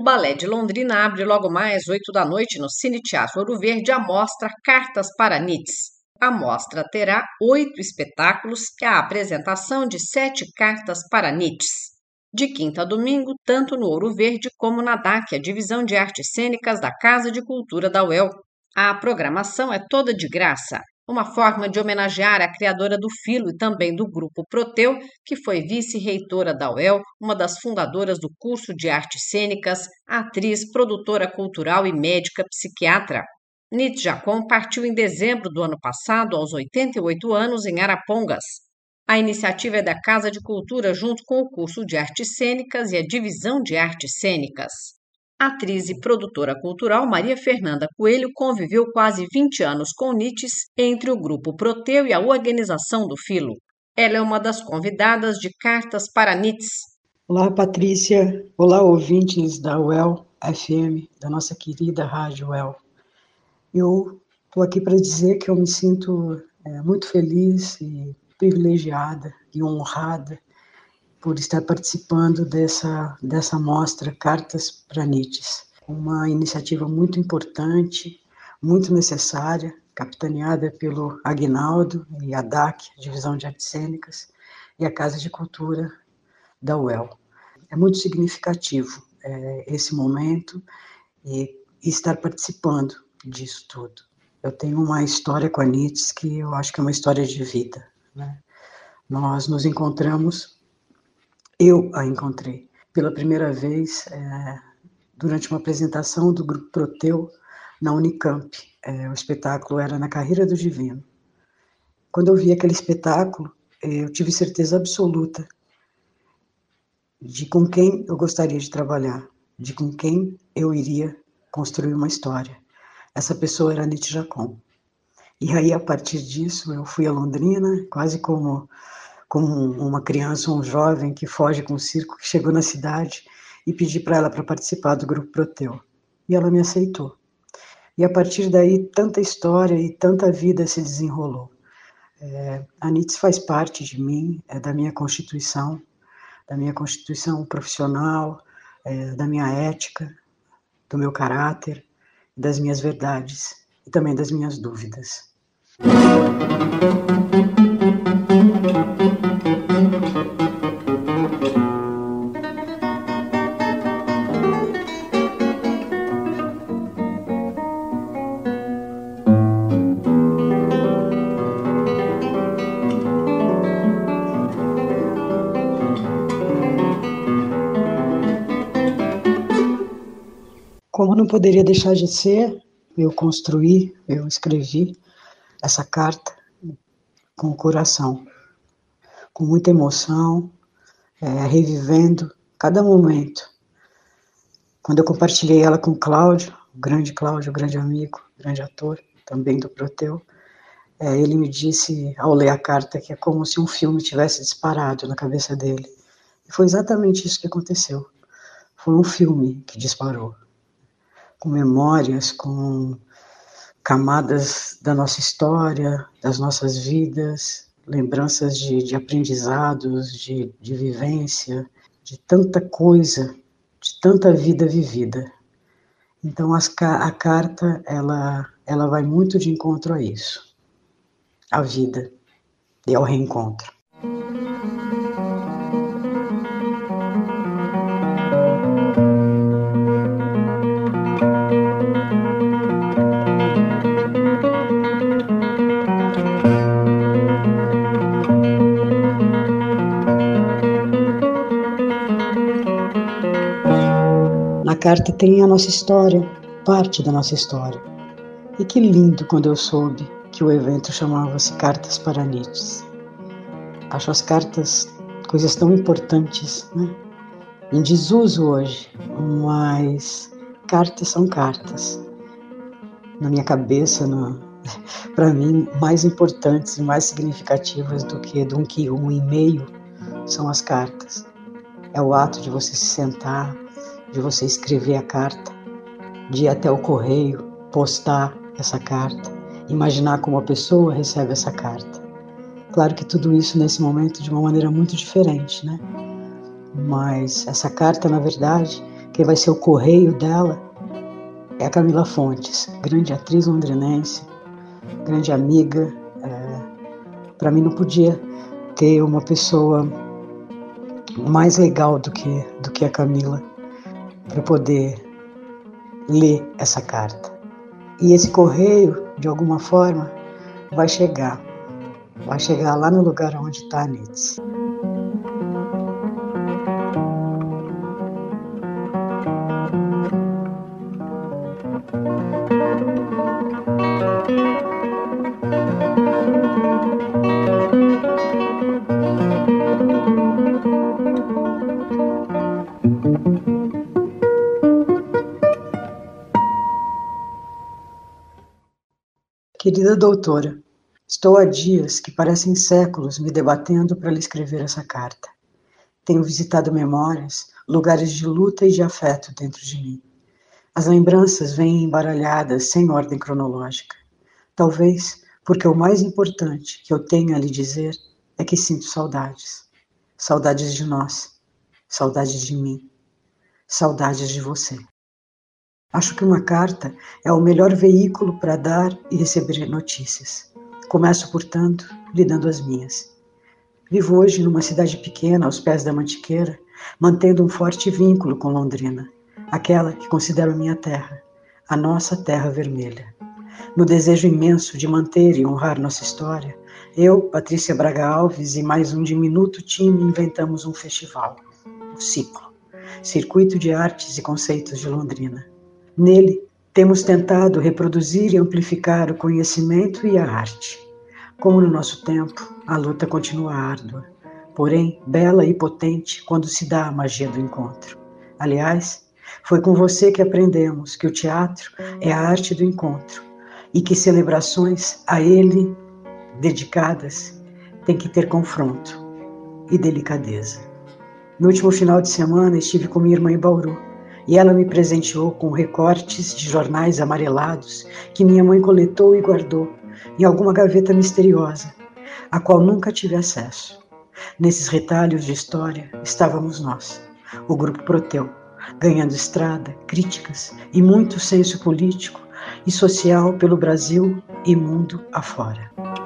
O Balé de Londrina abre logo mais 8 da noite no Cine Teatro Ouro Verde a mostra Cartas para Nietzsche. A mostra terá 8 espetáculos e a apresentação de 7 cartas para Nietzsche. De quinta a domingo, tanto no Ouro Verde como na DAC, a Divisão de Artes Cênicas da Casa de Cultura da UEL. A programação é toda de graça, uma forma de homenagear a criadora do Filo e também do Grupo Proteu, que foi vice-reitora da UEL, uma das fundadoras do curso de Artes Cênicas, atriz, produtora cultural e médica psiquiatra. Nietzsche Jacon partiu em dezembro do ano passado, aos 88 anos, em Arapongas. A iniciativa é da Casa de Cultura junto com o curso de Artes Cênicas e a Divisão de Artes Cênicas. A atriz e produtora cultural Maria Fernanda Coelho conviveu quase 20 anos com Nietzsche entre o Grupo Proteu e a organização do Filo. Ela é uma das convidadas de Cartas para Nietzsche. Olá, Patrícia. Olá, ouvintes da UEL FM, da nossa querida Rádio UEL. Eu estou aqui para dizer que eu me sinto muito feliz e privilegiada e honrada por estar participando dessa mostra Cartas para Nietzsche. Uma iniciativa muito importante, muito necessária, capitaneada pelo Aguinaldo e a DAC, a Divisão de Artes Cênicas, e a Casa de Cultura da UEL. É muito significativo esse momento e estar participando disso tudo. Eu tenho uma história com a Nietzsche que eu acho que é uma história de vida, né? Nós nos encontramos, eu a encontrei pela primeira vez durante uma apresentação do Grupo Proteu na Unicamp. O espetáculo era Na Carreira do Divino. Quando eu vi aquele espetáculo, eu tive certeza absoluta de com quem eu gostaria de trabalhar, de com quem eu iria construir uma história. Essa pessoa era Nietzsche Jacon. E aí, a partir disso, eu fui a Londrina, quase como uma criança, um jovem que foge com o circo, que chegou na cidade e pedi para ela para participar do Grupo Proteu. E ela me aceitou. E a partir daí, tanta história e tanta vida se desenrolou. A Nietzsche faz parte de mim, da minha constituição profissional, da minha ética, do meu caráter, das minhas verdades e também das minhas dúvidas. Como não poderia deixar de ser, eu escrevi essa carta com o coração, com muita emoção, revivendo cada momento. Quando eu compartilhei ela com o Cláudio, o grande amigo, grande ator, também do Proteu, ele me disse, ao ler a carta, que é como se um filme tivesse disparado na cabeça dele. E foi exatamente isso que aconteceu. Foi um filme que disparou, com memórias, com camadas da nossa história, das nossas vidas, lembranças de aprendizados, de vivência, de tanta coisa, de tanta vida vivida. Então a carta, ela vai muito de encontro a isso, à vida e ao reencontro. Na carta tem a nossa história, parte da nossa história. E que lindo quando eu soube que o evento chamava-se Cartas para Nietzsche. Acho as cartas coisas tão importantes, né? Em desuso hoje, mas cartas são cartas. Na minha cabeça, para mim, mais importantes e mais significativas do que um e-mail são as cartas. É o ato de você se sentar, de você escrever a carta, de ir até o correio, postar essa carta, imaginar como a pessoa recebe essa carta. Claro que tudo isso nesse momento de uma maneira muito diferente, né? Mas essa carta, na verdade, Quem vai ser o correio dela é a Camila Fontes, grande atriz londrinense, grande amiga. Para mim não podia ter uma pessoa mais legal do que a Camila para poder ler essa carta. E esse correio, de alguma forma, vai chegar lá no lugar onde está a Nietzsche. Querida doutora, estou há dias que parecem séculos me debatendo para lhe escrever essa carta. Tenho visitado memórias, lugares de luta e de afeto dentro de mim. As lembranças vêm embaralhadas sem ordem cronológica. Talvez porque o mais importante que eu tenho a lhe dizer é que sinto saudades. Saudades de nós, saudades de mim, saudades de você. Acho que uma carta é o melhor veículo para dar e receber notícias. Começo, portanto, lhe dando as minhas. Vivo hoje numa cidade pequena, aos pés da Mantiqueira, mantendo um forte vínculo com Londrina, aquela que considero minha terra, a nossa terra vermelha. No desejo imenso de manter e honrar nossa história, eu, Patrícia Braga Alves e mais um diminuto time inventamos um festival, o Ciclo, Circuito de Artes e Conceitos de Londrina. Nele, temos tentado reproduzir e amplificar o conhecimento e a arte. Como no nosso tempo, a luta continua árdua, porém bela e potente quando se dá a magia do encontro. Aliás, foi com você que aprendemos que o teatro é a arte do encontro e que celebrações a ele dedicadas têm que ter confronto e delicadeza. No último final de semana estive com minha irmã em Bauru, e ela me presenteou com recortes de jornais amarelados que minha mãe coletou e guardou em alguma gaveta misteriosa, a qual nunca tive acesso. Nesses retalhos de história estávamos nós, o Grupo Proteu, ganhando estrada, críticas e muito senso político e social pelo Brasil e mundo afora.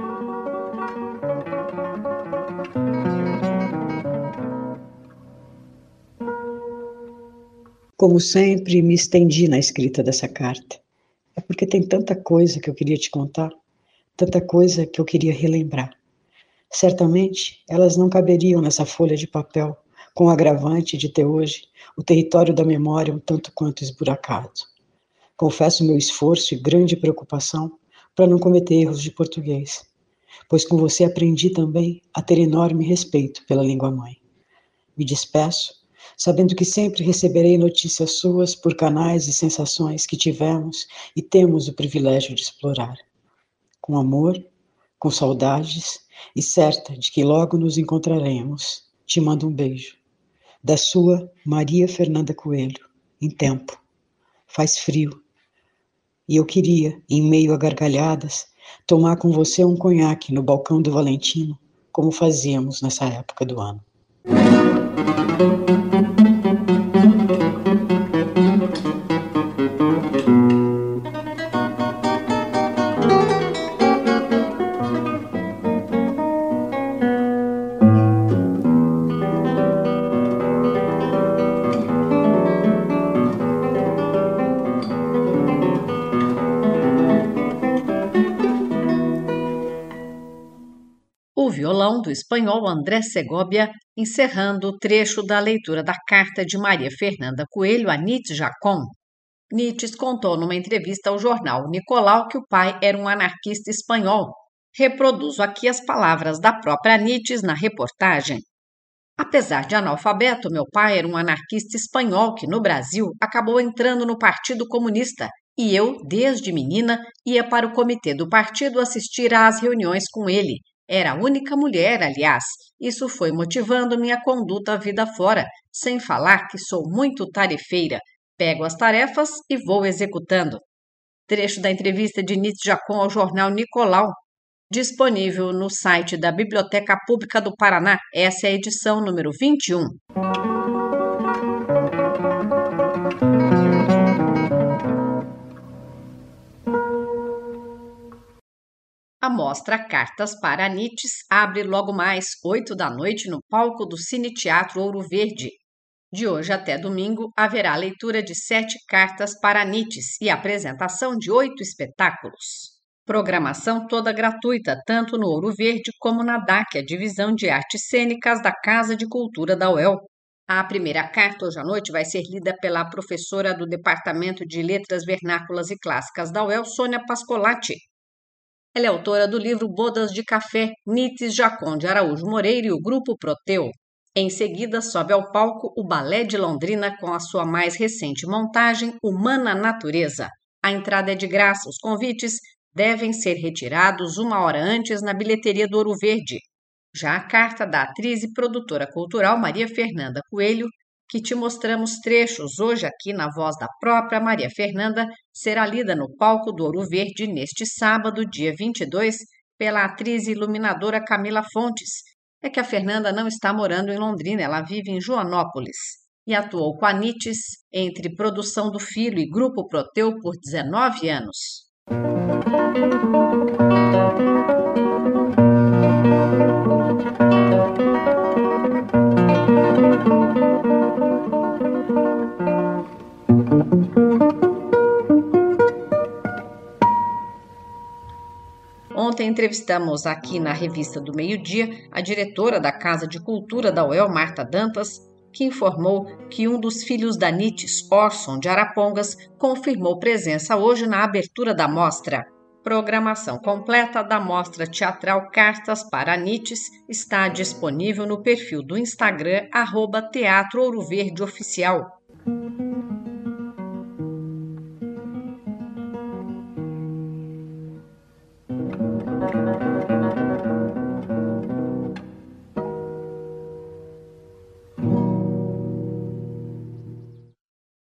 Como sempre, me estendi na escrita dessa carta. É porque tem tanta coisa que eu queria te contar, tanta coisa que eu queria relembrar. Certamente, elas não caberiam nessa folha de papel, com o agravante de ter hoje o território da memória um tanto quanto esburacado. Confesso meu esforço e grande preocupação para não cometer erros de português, pois com você aprendi também a ter enorme respeito pela língua-mãe. Me despeço, sabendo que sempre receberei notícias suas por canais e sensações que tivemos e temos o privilégio de explorar. Com amor, com saudades e certa de que logo nos encontraremos. Te mando um beijo. Da sua Maria Fernanda Coelho, em tempo. Faz frio. E eu queria, em meio a gargalhadas, tomar com você um conhaque no balcão do Valentino, como fazíamos nessa época do ano. O violão do espanhol André Segovia, encerrando o trecho da leitura da carta de Maria Fernanda Coelho a Nietzsche Jacon. Nietzsche contou numa entrevista ao jornal Nicolau que o pai era um anarquista espanhol. Reproduzo aqui as palavras da própria Nietzsche na reportagem. Apesar de analfabeto, meu pai era um anarquista espanhol que, no Brasil, acabou entrando no Partido Comunista e eu, desde menina, ia para o comitê do partido assistir às reuniões com ele. Era a única mulher, aliás. Isso foi motivando minha conduta a vida fora, sem falar que sou muito tarefeira. Pego as tarefas e vou executando. Trecho da entrevista de Nietzsche Jacon ao jornal Nicolau, disponível no site da Biblioteca Pública do Paraná. Essa é a edição número 21. mostra Cartas para Nietzsche abre logo mais 8 da noite no palco do Cine Teatro Ouro Verde. De hoje até domingo, haverá leitura de 7 cartas para Nietzsche e apresentação de 8 espetáculos. Programação toda gratuita, tanto no Ouro Verde como na DAC, a Divisão de Artes Cênicas da Casa de Cultura da UEL. A primeira carta hoje à noite vai ser lida pela professora do Departamento de Letras Vernáculas e Clássicas da UEL, Sônia Pascolati. Ela é autora do livro Bodas de Café, Nietzsche, Jacon de Araújo Moreira e o Grupo Proteu. Em seguida, sobe ao palco o Balé de Londrina com a sua mais recente montagem, Humana Natureza. A entrada é de graça, os convites devem ser retirados 1 hora antes na bilheteria do Ouro Verde. Já a carta da atriz e produtora cultural Maria Fernanda Coelho, que te mostramos trechos hoje aqui na voz da própria Maria Fernanda, será lida no palco do Ouro Verde neste sábado, dia 22, pela atriz e iluminadora Camila Fontes. É que a Fernanda não está morando em Londrina, ela vive em Joanópolis e atuou com a Nietzsche entre Produção do Filho e Grupo Proteu por 19 anos. Ontem entrevistamos aqui na Revista do Meio-Dia a diretora da Casa de Cultura da UEL, Marta Dantas, que informou que um dos filhos da Nietzsche, Orson de Arapongas, confirmou presença hoje na abertura da mostra. Programação completa da mostra teatral Cartas para Nietzsche está disponível no perfil do Instagram @Teatro Ouro Verde Oficial.